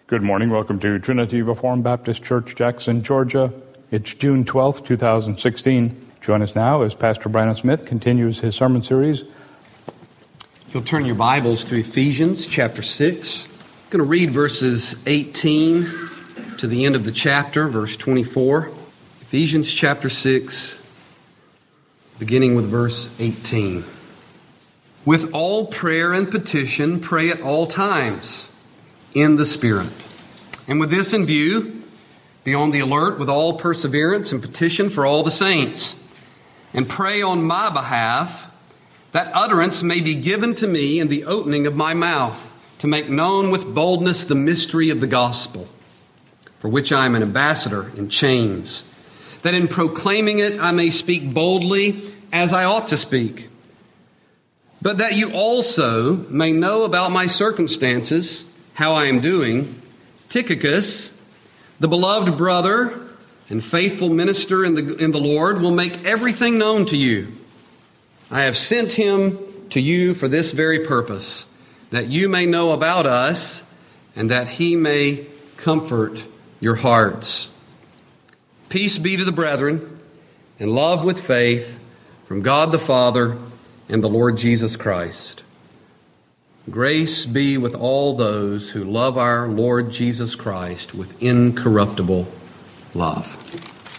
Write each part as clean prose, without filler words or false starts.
Good morning. Welcome to Trinity Reformed Baptist Church, Jackson, Georgia. It's June 12th, 2016. Join us now as Pastor Brandon Smith continues his sermon series. If you'll turn your Bibles to Ephesians chapter 6. I'm going to read verses 18 to the end of the chapter, verse 24. Ephesians chapter 6, beginning with verse 18. With all prayer and petition, pray at all times in the Spirit. And with this in view, be on the alert with all perseverance and petition for all the saints. And pray on my behalf that utterance may be given to me in the opening of my mouth, to make known with boldness the mystery of the gospel, for which I am an ambassador in chains, that in proclaiming it I may speak boldly as I ought to speak. But that you also may know about my circumstances, how I am doing, Tychicus, the beloved brother and faithful minister in the Lord, will make everything known to you. I have sent him to you for this very purpose, that you may know about us and that he may comfort your hearts. Peace be to the brethren, and love with faith from God the Father and the Lord Jesus Christ. Grace be with all those who love our Lord Jesus Christ with incorruptible love.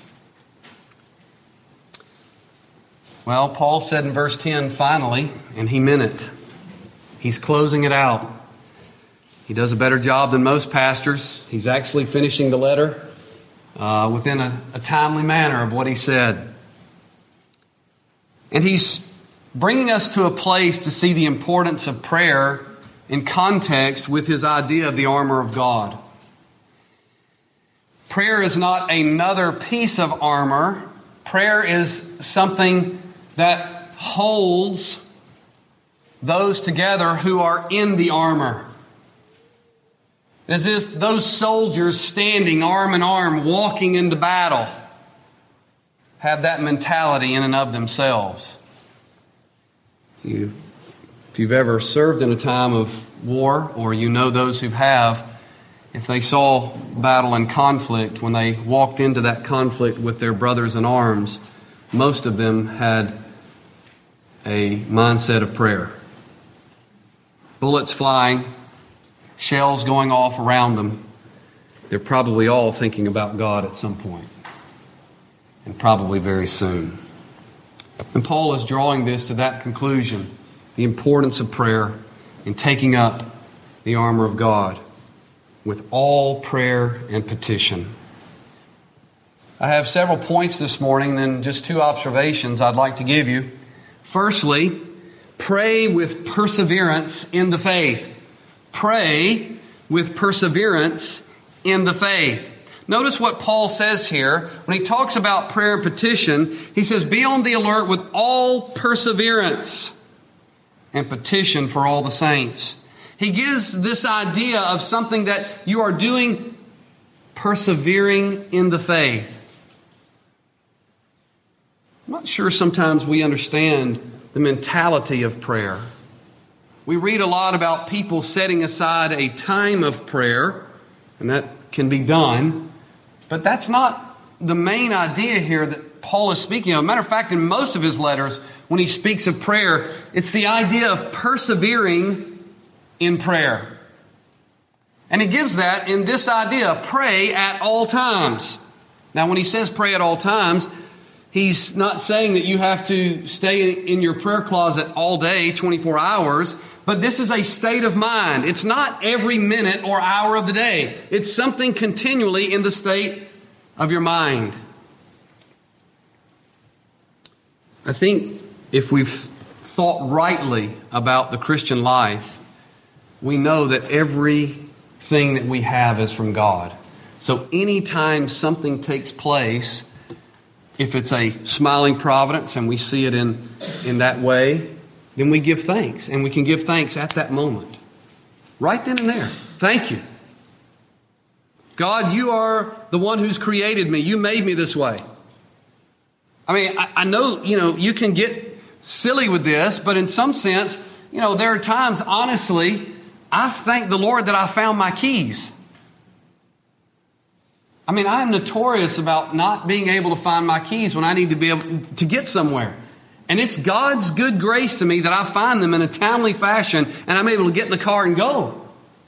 Well, Paul said in verse 10, finally, and he meant it. He's closing it out. He does a better job than most pastors. He's actually finishing the letter within a timely manner of what he said. And he's bringing us to a place to see the importance of prayer in context with his idea of the armor of God. Prayer is not another piece of armor. Prayer is something that holds those together who are in the armor. As if those soldiers standing arm in arm, walking into battle, have that mentality in and of themselves. If you've ever served in a time of war, or you know those who have, if they saw battle and conflict, when they walked into that conflict with their brothers in arms, most of them had a mindset of prayer. Bullets flying, shells going off around them. They're probably all thinking about God at some point, and probably very soon. And Paul is drawing this to that conclusion, the importance of prayer in taking up the armor of God with all prayer and petition. I have several points this morning, then just two observations I'd like to give you. Firstly, pray with perseverance in the faith. Pray with perseverance in the faith. Notice what Paul says here. When he talks about prayer and petition, he says, be on the alert with all perseverance and petition for all the saints. He gives this idea of something that you are doing, persevering in the faith. I'm not sure sometimes we understand the mentality of prayer. We read a lot about people setting aside a time of prayer, and that can be done. But that's not the main idea here that Paul is speaking of. Matter of fact, in most of his letters, when he speaks of prayer, it's the idea of persevering in prayer. And he gives that in this idea, pray at all times. Now, when he says pray at all times, he's not saying that you have to stay in your prayer closet all day, 24 hours, but this is a state of mind. It's not every minute or hour of the day. It's something continually in the state of your mind. I think if we've thought rightly about the Christian life, we know that everything that we have is from God. So anytime something takes place, if it's a smiling providence and we see it in that way, then we give thanks. And we can give thanks at that moment. Right then and there. Thank you. God, you are the one who's created me. You made me this way. I mean, I know, you can get silly with this, but in some sense, there are times, honestly, I've thanked the Lord that I found my keys. I mean, I'm notorious about not being able to find my keys when I need to be able to get somewhere. And it's God's good grace to me that I find them in a timely fashion and I'm able to get in the car and go.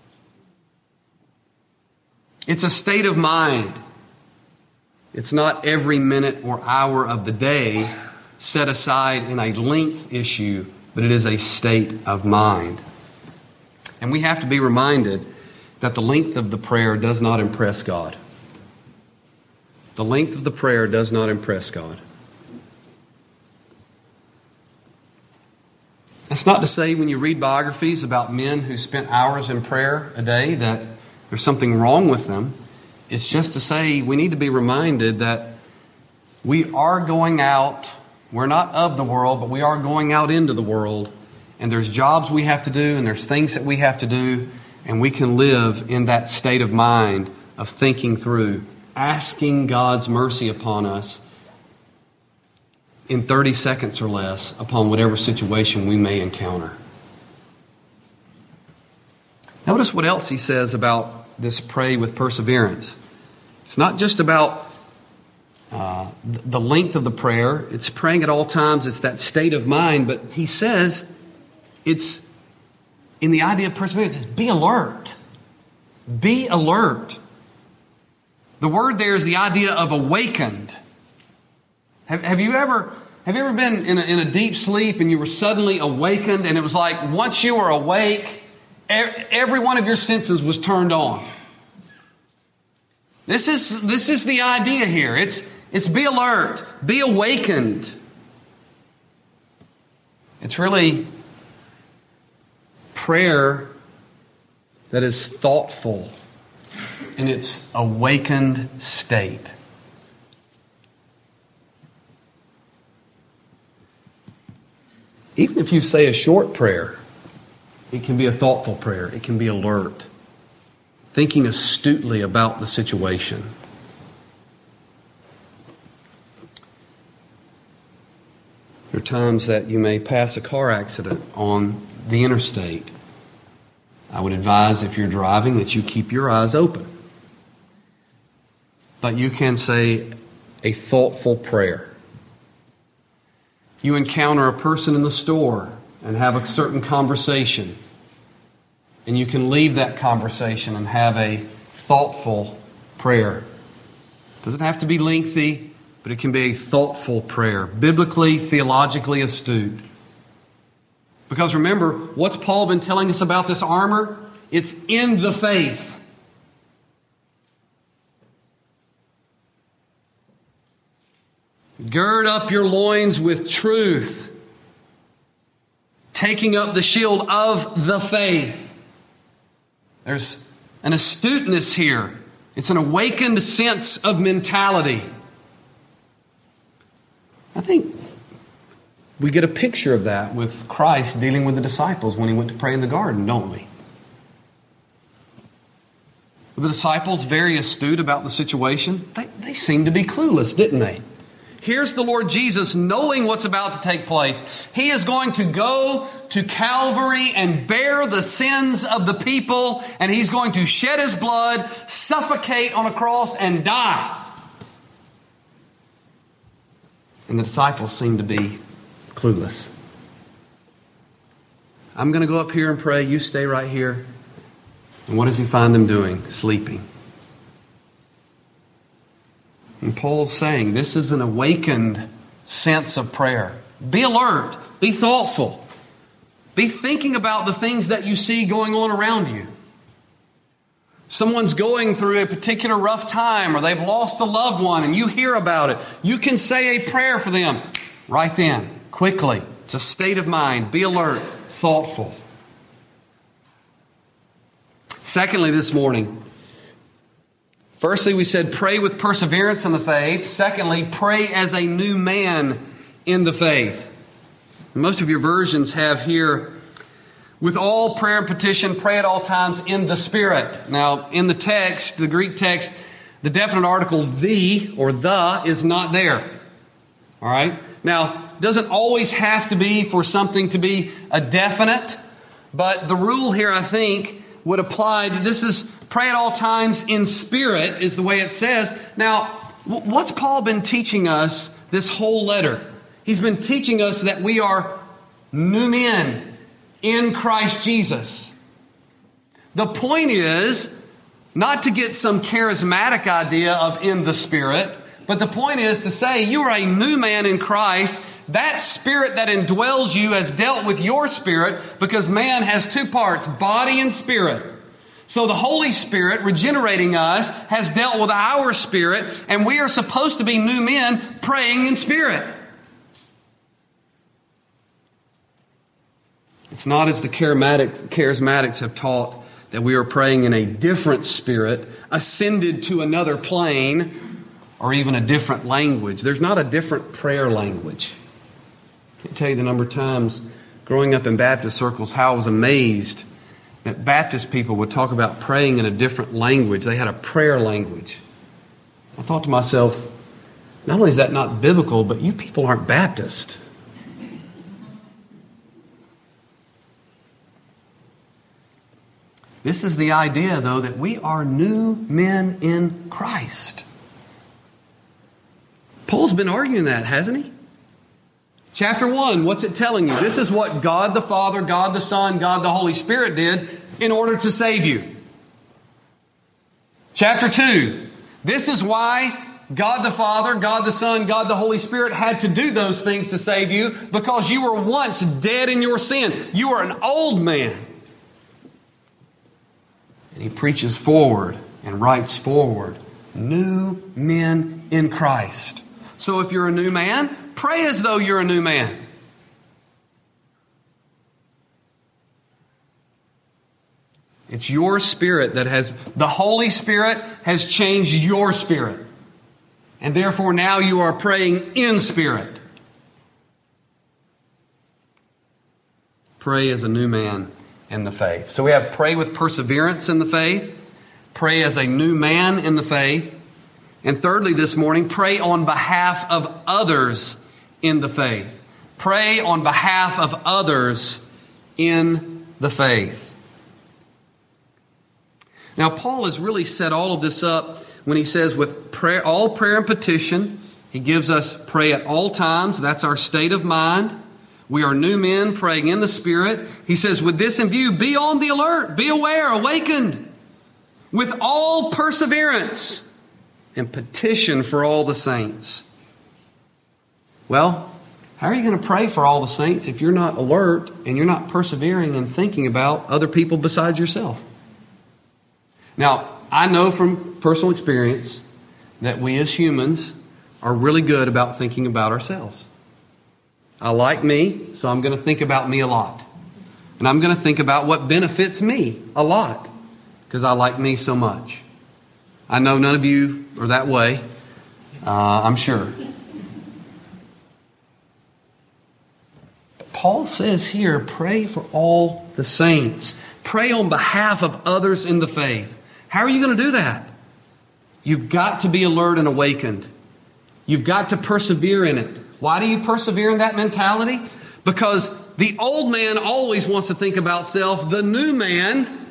It's a state of mind. It's not every minute or hour of the day set aside in a length issue, but it is a state of mind. And we have to be reminded that the length of the prayer does not impress God. The length of the prayer does not impress God. That's not to say when you read biographies about men who spent hours in prayer a day that there's something wrong with them. It's just to say we need to be reminded that we are going out. We're not of the world, but we are going out into the world. And there's jobs we have to do, and there's things that we have to do. And we can live in that state of mind of thinking through, asking God's mercy upon us in 30 seconds or less upon whatever situation we may encounter. Notice what else he says about this pray with perseverance. It's not just about the length of the prayer. It's praying at all times. It's that state of mind. But he says it's in the idea of perseverance. It's be alert. Be alert. The word there is the idea of awakened. Have you ever been in a deep sleep and you were suddenly awakened and it was like once you were awake, every one of your senses was turned on? This is the idea here. It's be alert, be awakened. It's really prayer that is thoughtful in its awakened state. Even if you say a short prayer, it can be a thoughtful prayer. It can be alert, thinking astutely about the situation. There are times that you may pass a car accident on the interstate. I would advise if you're driving that you keep your eyes open. But you can say a thoughtful prayer. You encounter a person in the store and have a certain conversation. And you can leave that conversation and have a thoughtful prayer. It doesn't have to be lengthy, but it can be a thoughtful prayer. Biblically, theologically astute. Because remember, what's Paul been telling us about this armor? It's in the faith. Gird up your loins with truth, taking up the shield of the faith. There's an astuteness here. It's an awakened sense of mentality. I think we get a picture of that with Christ dealing with the disciples when he went to pray in the garden, don't we? Were the disciples very astute about the situation? They seemed to be clueless, didn't they? Here's the Lord Jesus knowing what's about to take place. He is going to go to Calvary and bear the sins of the people, and He's going to shed His blood, suffocate on a cross, and die. And the disciples seem to be clueless. I'm going to go up here and pray. You stay right here. And what does He find them doing? Sleeping. And Paul's saying this is an awakened sense of prayer. Be alert. Be thoughtful. Be thinking about the things that you see going on around you. Someone's going through a particular rough time, or they've lost a loved one and you hear about it. You can say a prayer for them right then, quickly. It's a state of mind. Be alert, thoughtful. Secondly, this morning, firstly, we said pray with perseverance in the faith. Secondly, pray as a new man in the faith. Most of your versions have here, with all prayer and petition, pray at all times in the Spirit. Now, in the text, the Greek text, the definite article the or the is not there. All right? Now, it doesn't always have to be for something to be a definite, but the rule here, I think, would apply that this is Pray at all times in spirit is the way it says. Now, what's Paul been teaching us this whole letter? He's been teaching us that we are new men in Christ Jesus. The point is not to get some charismatic idea of in the Spirit, but the point is to say you are a new man in Christ. That Spirit that indwells you has dealt with your spirit, because man has two parts, body and spirit. So the Holy Spirit, regenerating us, has dealt with our spirit, and we are supposed to be new men praying in spirit. It's not as the charismatics have taught, that we are praying in a different spirit, ascended to another plane, or even a different language. There's not a different prayer language. I can't tell you the number of times growing up in Baptist circles how I was amazed that Baptist people would talk about praying in a different language. They had a prayer language. I thought to myself, not only is that not biblical, but you people aren't Baptist. This is the idea, though, that we are new men in Christ. Paul's been arguing that, hasn't he? Chapter 1, what's it telling you? This is what God the Father, God the Son, God the Holy Spirit did in order to save you. Chapter 2, this is why God the Father, God the Son, God the Holy Spirit had to do those things to save you, because you were once dead in your sin. You were an old man. And he preaches forward and writes forward, new men in Christ. So if you're a new man, pray as though you're a new man. It's your spirit the Holy Spirit has changed your spirit. And therefore now you are praying in spirit. Pray as a new man in the faith. So we have pray with perseverance in the faith, pray as a new man in the faith, and thirdly this morning, pray on behalf of others in the faith. Pray on behalf of others in the faith. Now Paul has really set all of this up when he says with prayer, all prayer and petition, he gives us pray at all times. That's our state of mind. We are new men praying in the Spirit. He says, with this in view, be on the alert, be aware, awakened, with all perseverance and petition for all the saints. Well, how are you going to pray for all the saints if you're not alert and you're not persevering and thinking about other people besides yourself? Now, I know from personal experience that we as humans are really good about thinking about ourselves. I like me, so I'm going to think about me a lot. And I'm going to think about what benefits me a lot, because I like me so much. I know none of you are that way, I'm sure. Paul says here, pray for all the saints. Pray on behalf of others in the faith. How are you going to do that? You've got to be alert and awakened. You've got to persevere in it. Why do you persevere in that mentality? Because the old man always wants to think about self. The new man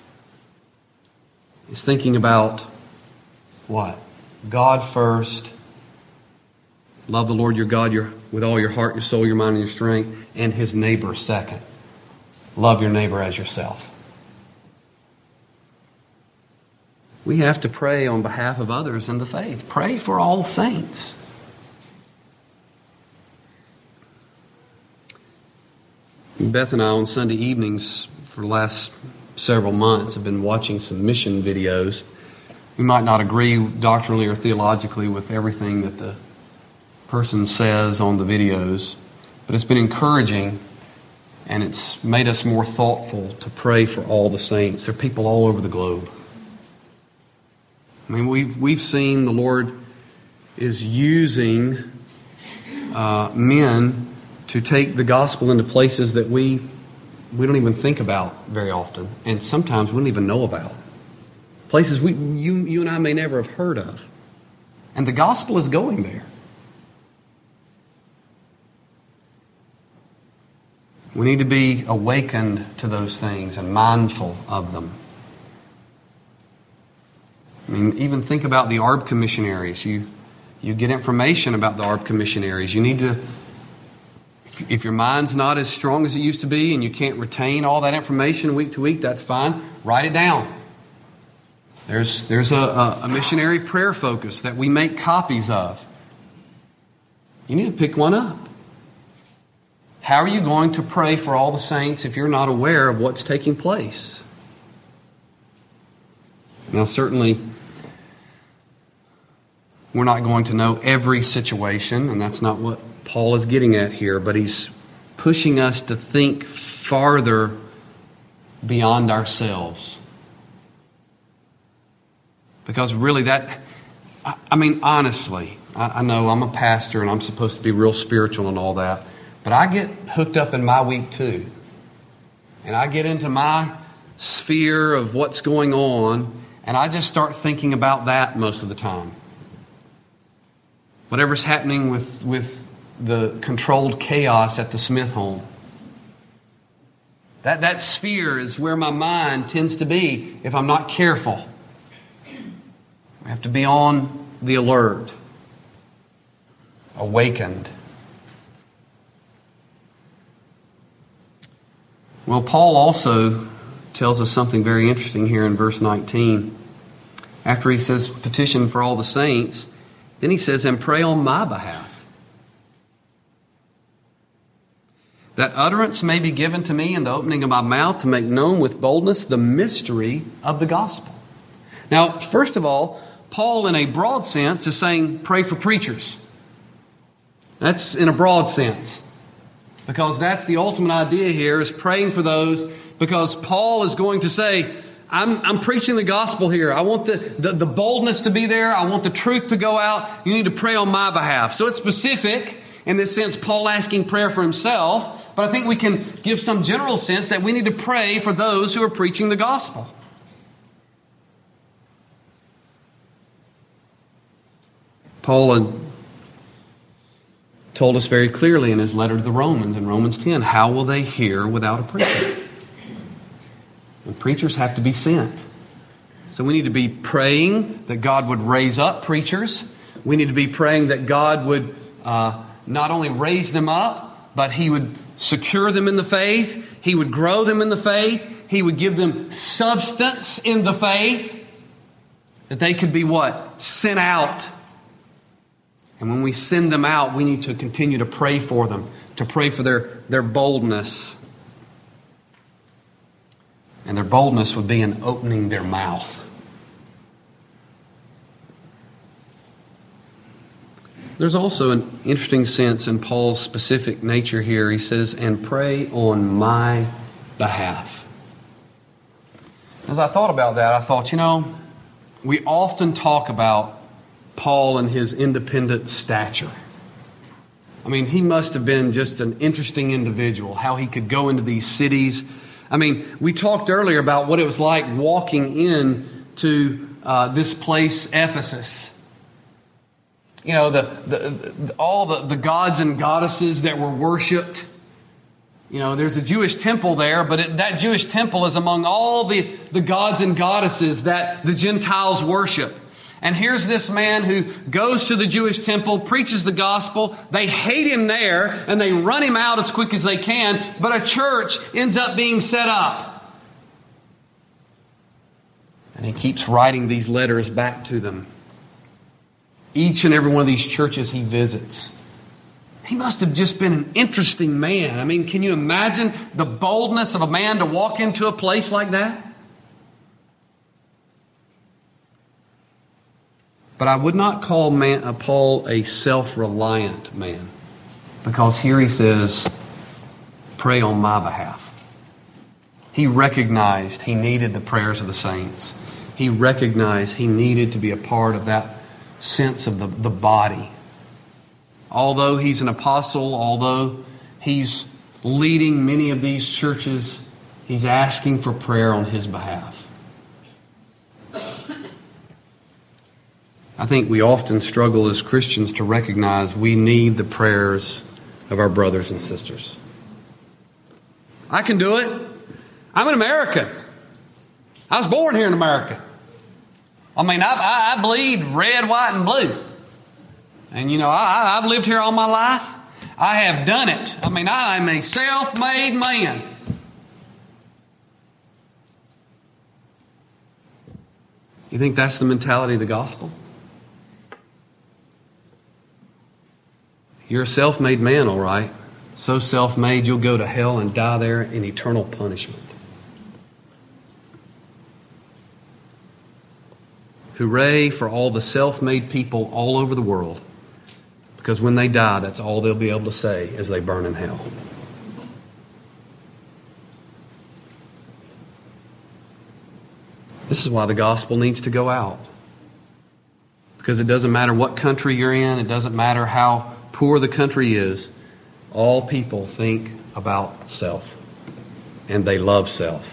is thinking about what? God first. Love the Lord your God with all your heart, your soul, your mind, and your strength. And his neighbor second. Love your neighbor as yourself. We have to pray on behalf of others in the faith. Pray for all saints. Beth and I on Sunday evenings for the last several months have been watching some mission videos. We might not agree doctrinally or theologically with everything that the person says on the videos, but it's been encouraging, and it's made us more thoughtful to pray for all the saints. There are people all over the globe. I mean, we've seen the Lord is using men to take the gospel into places that we don't even think about very often, and sometimes we don't even know about. Places you and I may never have heard of. And the gospel is going there. We need to be awakened to those things and mindful of them. I mean, even think about the ARBCA missionaries. You get information about the ARBCA missionaries. You need to, if your mind's not as strong as it used to be and you can't retain all that information week to week, that's fine. Write it down. There's a missionary prayer focus that we make copies of. You need to pick one up. How are you going to pray for all the saints if you're not aware of what's taking place? Now, certainly, we're not going to know every situation, and that's not what Paul is getting at here, but he's pushing us to think farther beyond ourselves. Because really honestly, I know I'm a pastor and I'm supposed to be real spiritual and all that, but I get hooked up in my week too. And I get into my sphere of what's going on, and I just start thinking about that most of the time. Whatever's happening with the controlled chaos at the Smith home. That sphere is where my mind tends to be if I'm not careful. I have to be on the alert, awakened. Well, Paul also tells us something very interesting here in verse 19. After he says, petition for all the saints, then he says, and pray on my behalf, that utterance may be given to me in the opening of my mouth to make known with boldness the mystery of the gospel. Now, first of all, Paul, in a broad sense, is saying pray for preachers. That's in a broad sense. Because that's the ultimate idea here, is praying for those, because Paul is going to say, I'm preaching the gospel here. I want the boldness to be there. I want the truth to go out. You need to pray on my behalf. So it's specific in this sense, Paul asking prayer for himself. But I think we can give some general sense that we need to pray for those who are preaching the gospel. Paul told us very clearly in his letter to the Romans, in Romans 10, how will they hear without a preacher? And preachers have to be sent. So we need to be praying that God would raise up preachers. We need to be praying that God would not only raise them up, but He would secure them in the faith. He would grow them in the faith. He would give them substance in the faith. That they could be what? Sent out. And when we send them out, we need to continue to pray for them. To pray for their boldness. And their boldness would be in opening their mouth. There's also an interesting sense in Paul's specific nature here. He says, and pray on my behalf. As I thought about that, I thought, we often talk about Paul and his independent stature. I mean, he must have been just an interesting individual, how he could go into these cities. I mean, we talked earlier about what it was like walking in to this place, Ephesus. All the gods and goddesses that were worshipped. There's a Jewish temple there, but that Jewish temple is among all the gods and goddesses that the Gentiles worship. And here's this man who goes to the Jewish temple, preaches the gospel. They hate him there, and they run him out as quick as they can. But a church ends up being set up. And he keeps writing these letters back to them. Each and every one of these churches he visits. He must have just been an interesting man. I mean, can you imagine the boldness of a man to walk into a place like that? But I would not call Paul a self-reliant man. Because here he says, pray on my behalf. He recognized he needed the prayers of the saints. He recognized he needed to be a part of that sense of the body. Although he's an apostle, although he's leading many of these churches, he's asking for prayer on his behalf. I think we often struggle as Christians to recognize we need the prayers of our brothers and sisters. I can do it. I'm an American. I was born here in America. I mean, I bleed red, white, and blue. And you know, I've lived here all my life. I have done it. I mean, I am a self-made man. You think that's the mentality of the gospel? You're a self-made man, all right. So self-made you'll go to hell and die there in eternal punishment. Hooray for all the self-made people all over the world. Because when they die, that's all they'll be able to say as they burn in hell. This is why the gospel needs to go out. Because it doesn't matter what country you're in, it doesn't matter how poor the country is, all people think about self. And they love self.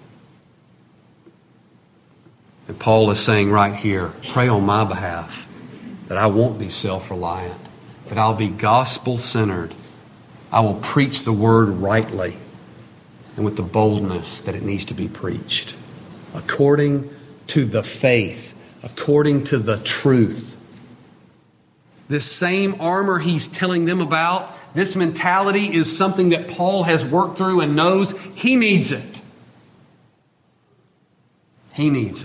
And Paul is saying right here, pray on my behalf that I won't be self-reliant, that I'll be gospel-centered. I will preach the word rightly and with the boldness that it needs to be preached, according to the faith, according to the truth. This same armor he's telling them about, this mentality is something that Paul has worked through and knows he needs it. He needs it.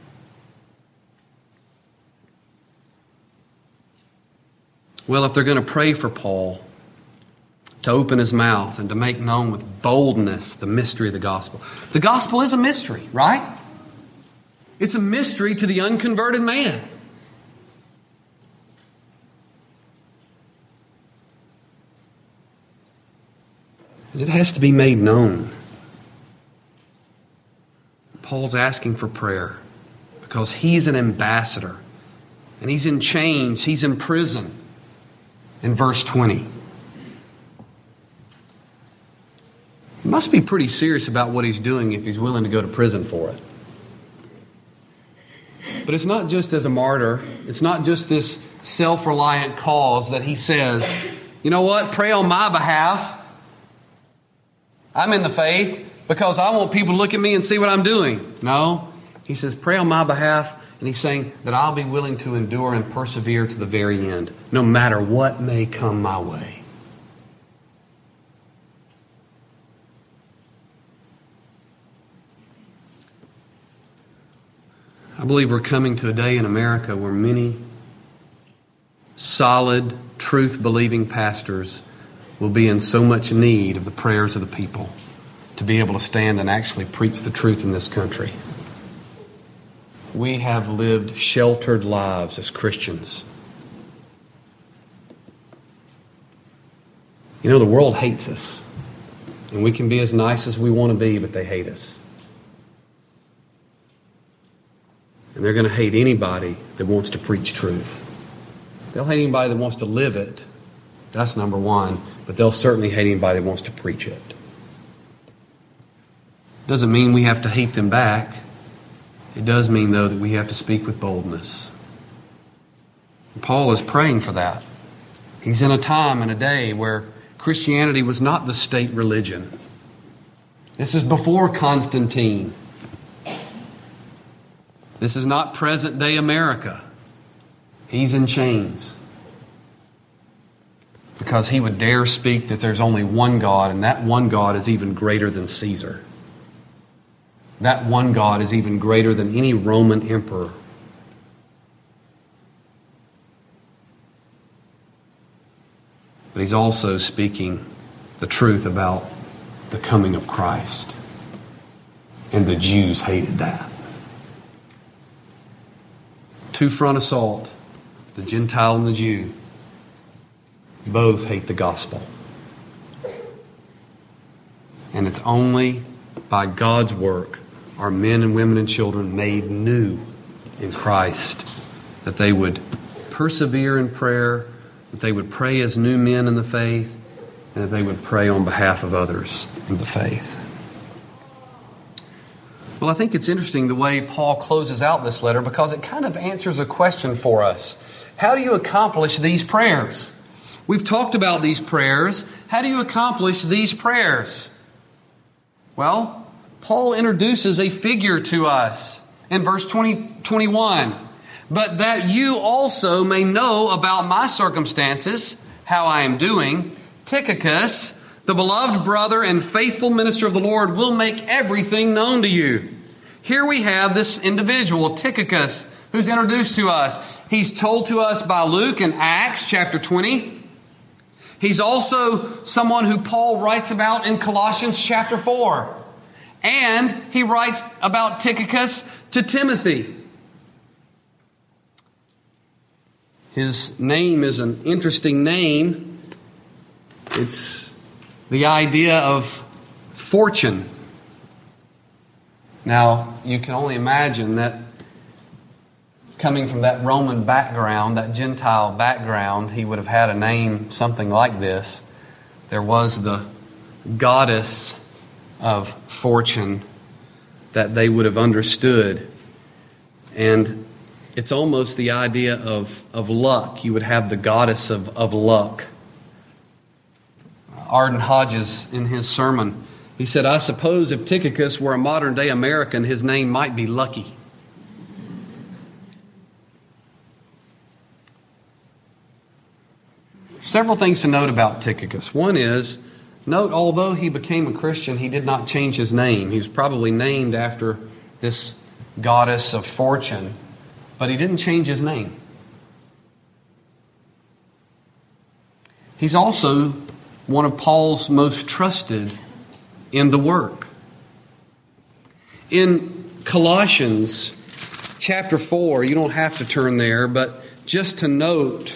Well, if they're going to pray for Paul to open his mouth and to make known with boldness the mystery of the gospel is a mystery, right? It's a mystery to the unconverted man. And it has to be made known. Paul's asking for prayer because he's an ambassador and he's in chains, he's in prison. In verse 20. He must be pretty serious about what he's doing if he's willing to go to prison for it. But it's not just as a martyr. It's not just this self-reliant cause that he says, you know what, pray on my behalf. I'm in the faith because I want people to look at me and see what I'm doing. No, he says, pray on my behalf. And he's saying that I'll be willing to endure and persevere to the very end, no matter what may come my way. I believe we're coming to a day in America where many solid, truth-believing pastors will be in so much need of the prayers of the people to be able to stand and actually preach the truth in this country. We have lived sheltered lives as Christians. You know, the world hates us. And we can be as nice as we want to be, but they hate us. And they're going to hate anybody that wants to preach truth. They'll hate anybody that wants to live it. That's number one. But they'll certainly hate anybody that wants to preach it. Doesn't mean we have to hate them back. It does mean, though, that we have to speak with boldness. Paul is praying for that. He's in a time and a day where Christianity was not the state religion. This is before Constantine. This is not present-day America. He's in chains because he would dare speak that there's only one God, and that one God is even greater than Caesar. That one God is even greater than any Roman emperor. But he's also speaking the truth about the coming of Christ. And the Jews hated that. Two-front assault. The Gentile and the Jew both hate the gospel. And it's only by God's work are men and women and children made new in Christ, that they would persevere in prayer, that they would pray as new men in the faith, and that they would pray on behalf of others in the faith. Well, I think it's interesting the way Paul closes out this letter because it kind of answers a question for us. How do you accomplish these prayers? We've talked about these prayers. How do you accomplish these prayers? Well, Paul introduces a figure to us. in verse 21. But that you also may know about my circumstances, how I am doing, Tychicus, the beloved brother and faithful minister of the Lord, will make everything known to you. Here we have this individual, Tychicus, who's introduced to us. He's told to us by Luke in Acts chapter 20. He's also someone who Paul writes about in Colossians chapter 4. And he writes about Tychicus to Timothy. His name is an interesting name. It's the idea of fortune. Now, you can only imagine that coming from that Roman background, that Gentile background, he would have had a name something like this. There was the goddess of fortune that they would have understood. And it's almost the idea of luck. You would have the goddess of luck. Arden Hodges, in his sermon, he said, I suppose if Tychicus were a modern-day American, his name might be Lucky. Several things to note about Tychicus. One is, note, although he became a Christian, he did not change his name. He was probably named after this goddess of fortune, but he didn't change his name. He's also one of Paul's most trusted in the work. In Colossians chapter 4, you don't have to turn there, but just to note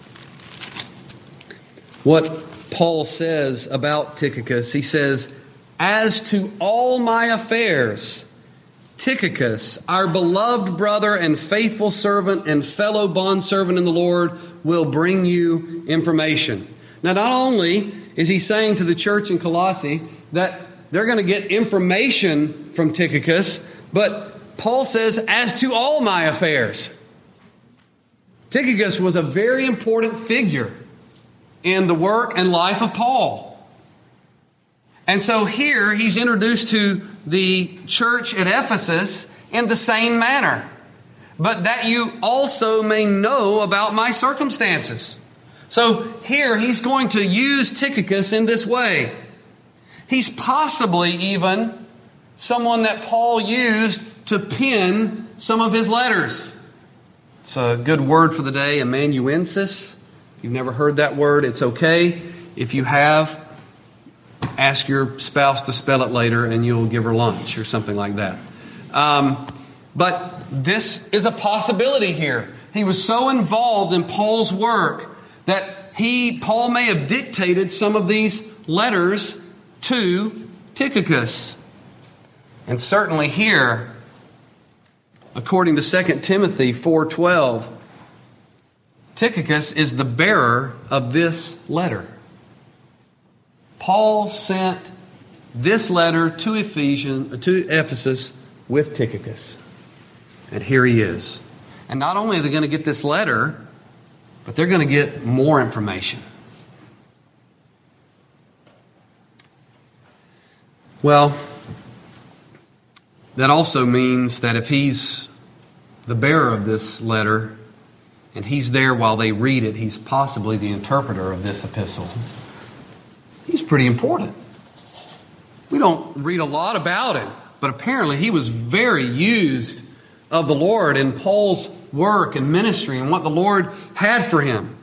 what Paul says about Tychicus, he says, as to all my affairs, Tychicus, our beloved brother and faithful servant and fellow bondservant in the Lord, will bring you information. Now, not only is he saying to the church in Colossae that they're going to get information from Tychicus, but Paul says, as to all my affairs. Tychicus was a very important figure in the work and life of Paul. And so here he's introduced to the church at Ephesus in the same manner. But that you also may know about my circumstances. So here he's going to use Tychicus in this way. He's possibly even someone that Paul used to pen some of his letters. It's a good word for the day, amanuensis. If you've never heard that word, it's okay. If you have, ask your spouse to spell it later and you'll give her lunch or something like that. But this is a possibility here. He was so involved in Paul's work that Paul may have dictated some of these letters to Tychicus. And certainly here, according to 2 Timothy 4:12, Tychicus is the bearer of this letter. Paul sent this letter to Ephesus with Tychicus. And here he is. And not only are they going to get this letter, but they're going to get more information. Well, that also means that if he's the bearer of this letter and he's there while they read it, he's possibly the interpreter of this epistle. He's pretty important. We don't read a lot about him, but apparently he was very used of the Lord in Paul's work and ministry and what the Lord had for him.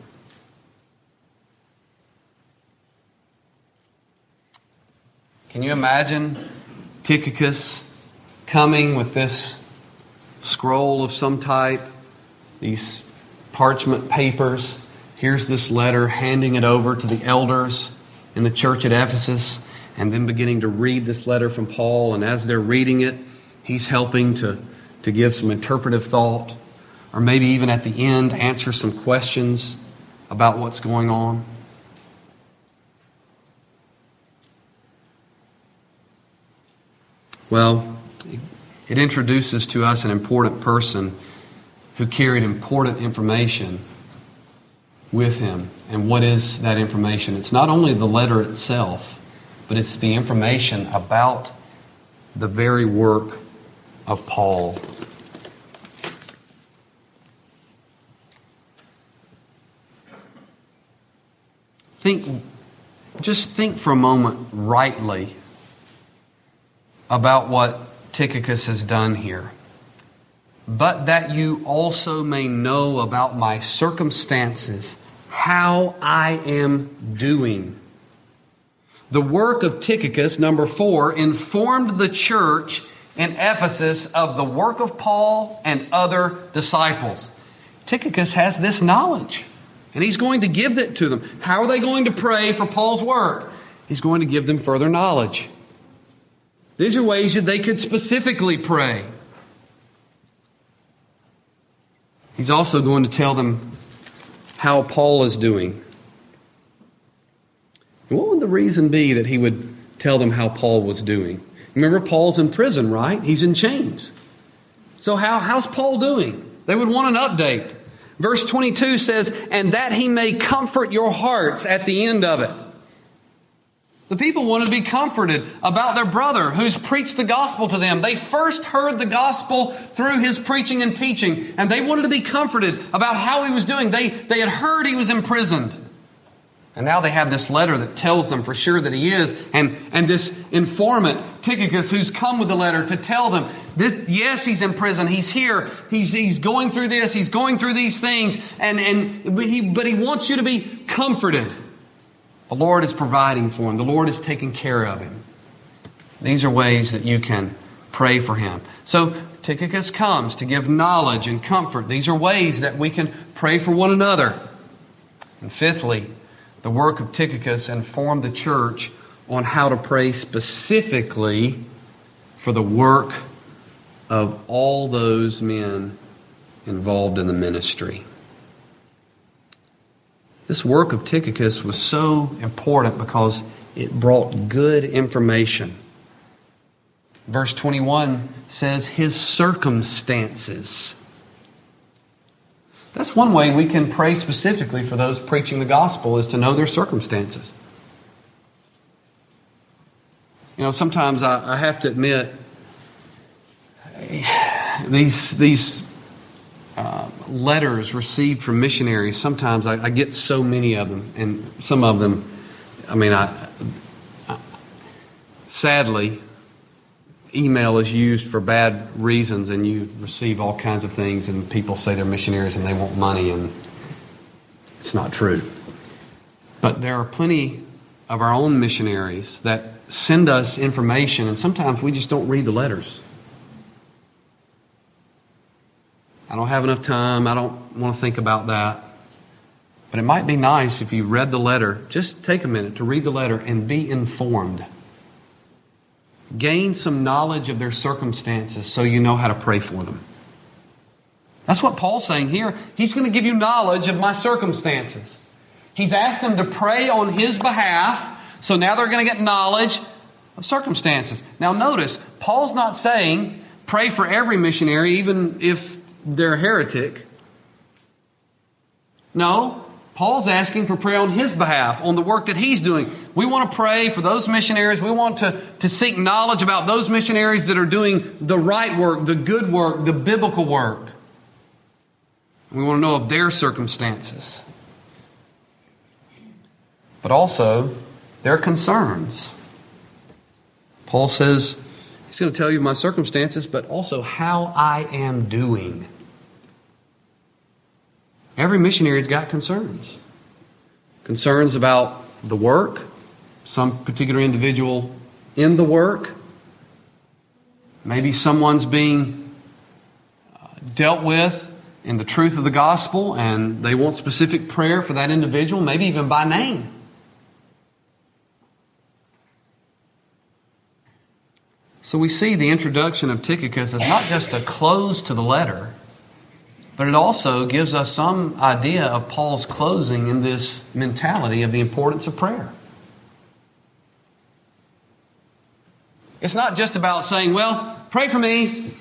Can you imagine Tychicus coming with this scroll of some type, these parchment papers? Here's this letter, handing it over to the elders in the church at Ephesus, and then beginning to read this letter from Paul. And as they're reading it, he's helping to give some interpretive thought, or maybe even at the end answer some questions about what's going on. Well, it introduces to us an important person who carried important information with him. And what is that information? It's not only the letter itself, but it's the information about the very work of Paul. Just think for a moment rightly about what Tychicus has done here. But that you also may know about my circumstances, how I am doing. The work of Tychicus, number 4, informed the church in Ephesus of the work of Paul and other disciples. Tychicus has this knowledge, and he's going to give it to them. How are they going to pray for Paul's work? He's going to give them further knowledge. These are ways that they could specifically pray. He's also going to tell them how Paul is doing. And what would the reason be that he would tell them how Paul was doing? Remember, Paul's in prison, right? He's in chains. So how's Paul doing? They would want an update. Verse 22 says, and that he may comfort your hearts at the end of it. The people wanted to be comforted about their brother who's preached the gospel to them. They first heard the gospel through his preaching and teaching, and they wanted to be comforted about how he was doing. They had heard he was imprisoned. And now they have this letter that tells them for sure that he is. And this informant, Tychicus, who's come with the letter to tell them, yes, he's in prison. He's here. He's going through this. He's going through these things. But he wants you to be comforted. The Lord is providing for him. The Lord is taking care of him. These are ways that you can pray for him. So Tychicus comes to give knowledge and comfort. These are ways that we can pray for one another. And fifthly, the work of Tychicus informed the church on how to pray specifically for the work of all those men involved in the ministry. This work of Tychicus was so important because it brought good information. Verse 21 says, his circumstances. That's one way we can pray specifically for those preaching the gospel, is to know their circumstances. You know, sometimes I have to admit, these letters received from missionaries, sometimes I get so many of them, and some of them, sadly, email is used for bad reasons, and you receive all kinds of things, and people say they're missionaries and they want money, and it's not true. But there are plenty of our own missionaries that send us information, and sometimes we just don't read the letters. I don't have enough time. I don't want to think about that. But it might be nice if you read the letter. Just take a minute to read the letter and be informed. Gain some knowledge of their circumstances so you know how to pray for them. That's what Paul's saying here. He's going to give you knowledge of my circumstances. He's asked them to pray on his behalf, so now they're going to get knowledge of circumstances. Now notice, Paul's not saying pray for every missionary, even if they're a heretic. No, Paul's asking for prayer on his behalf, on the work that he's doing. We want to pray for those missionaries. We want to seek knowledge about those missionaries that are doing the right work, the good work, the biblical work. We want to know of their circumstances. But also their concerns. Paul says, he's going to tell you my circumstances, but also how I am doing. Every missionary's got concerns. Concerns about the work, some particular individual in the work. Maybe someone's being dealt with in the truth of the gospel, and they want specific prayer for that individual, maybe even by name. So we see the introduction of Tychicus as not just a close to the letter, but it also gives us some idea of Paul's closing in this mentality of the importance of prayer. It's not just about saying, well, pray for me.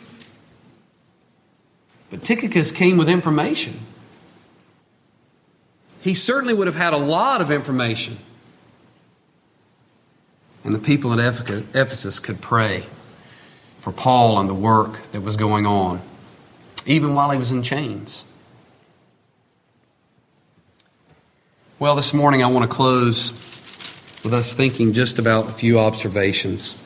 But Tychicus came with information. He certainly would have had a lot of information. And the people at Ephesus could pray for Paul and the work that was going on, even while he was in chains. Well, this morning I want to close with us thinking just about a few observations.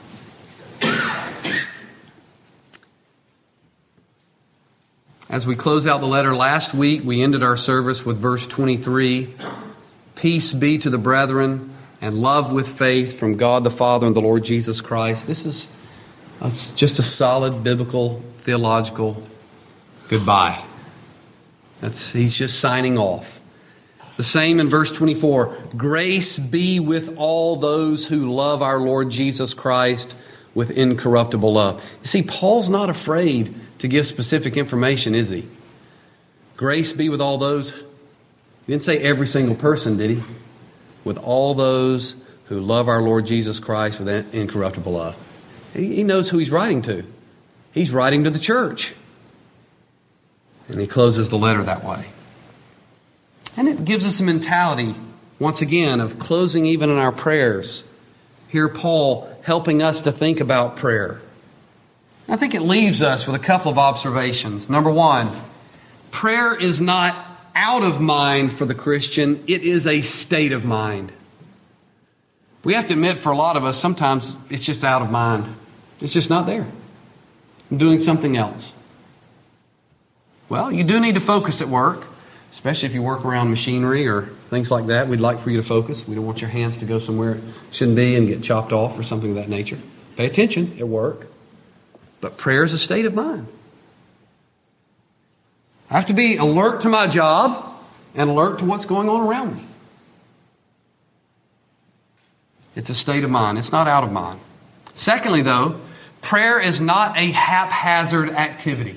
As we close out the letter, last week we ended our service with verse 23. Peace be to the brethren and love with faith from God the Father and the Lord Jesus Christ. This is just a solid biblical, theological goodbye. He's just signing off. The same in verse 24. Grace be with all those who love our Lord Jesus Christ with incorruptible love. You see, Paul's not afraid to give specific information, is he? Grace be with all those. He didn't say every single person, did he? With all those who love our Lord Jesus Christ with incorruptible love. He knows who he's writing to. He's writing to the church. And he closes the letter that way. And it gives us a mentality, once again, of closing even in our prayers. Here Paul helping us to think about prayer. I think it leaves us with a couple of observations. Number one, prayer is not out of mind for the Christian. It is a state of mind. We have to admit, for a lot of us, sometimes it's just out of mind. It's just not there. I'm doing something else. Well, you do need to focus at work, especially if you work around machinery or things like that. We'd like for you to focus. We don't want your hands to go somewhere it shouldn't be and get chopped off or something of that nature. Pay attention at work. But prayer is a state of mind. I have to be alert to my job and alert to what's going on around me. It's a state of mind. It's not out of mind. Secondly, though, prayer is not a haphazard activity.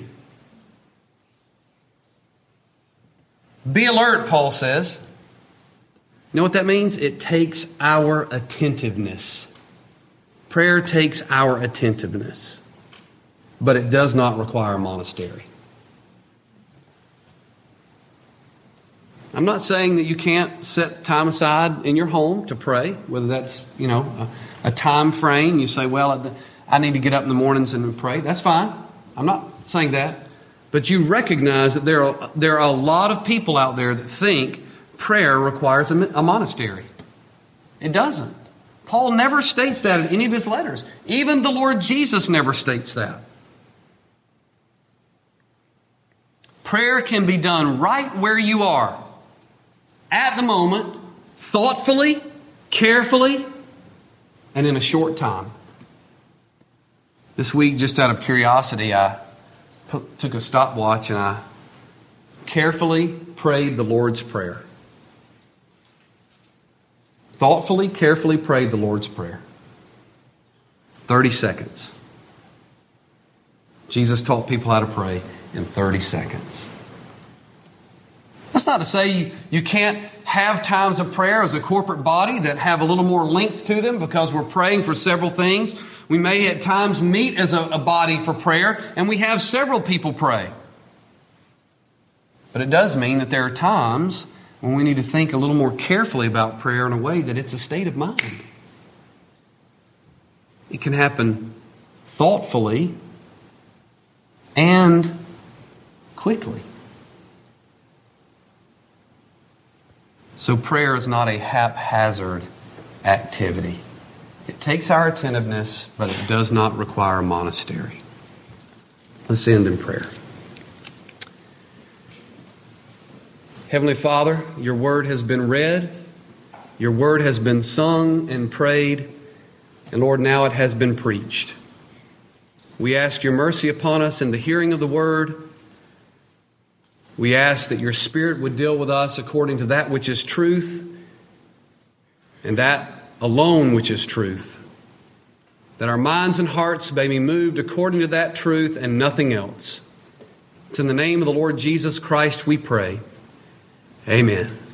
Be alert, Paul says. You know what that means? It takes our attentiveness. Prayer takes our attentiveness. But it does not require a monastery. I'm not saying that you can't set time aside in your home to pray, whether that's, a time frame. You say, well, I need to get up in the mornings and pray. That's fine. I'm not saying that. But you recognize that there are a lot of people out there that think prayer requires a monastery. It doesn't. Paul never states that in any of his letters. Even the Lord Jesus never states that. Prayer can be done right where you are, at the moment, thoughtfully, carefully, and in a short time. This week, just out of curiosity, I took a stopwatch and I carefully prayed the Lord's Prayer. Thoughtfully, carefully prayed the Lord's Prayer. 30 seconds. Jesus taught people how to pray in 30 seconds. That's not to say you can't have times of prayer as a corporate body that have a little more length to them because we're praying for several things. We may at times meet as a body for prayer and we have several people pray. But it does mean that there are times when we need to think a little more carefully about prayer in a way that it's a state of mind. It can happen thoughtfully and quickly. So prayer is not a haphazard activity. It takes our attentiveness, but it does not require a monastery. Let's end in prayer. Heavenly Father, your word has been read. Your word has been sung and prayed. And Lord, now it has been preached. We ask your mercy upon us in the hearing of the word. We ask that your Spirit would deal with us according to that which is truth and that alone which is truth. That our minds and hearts may be moved according to that truth and nothing else. It's in the name of the Lord Jesus Christ we pray. Amen.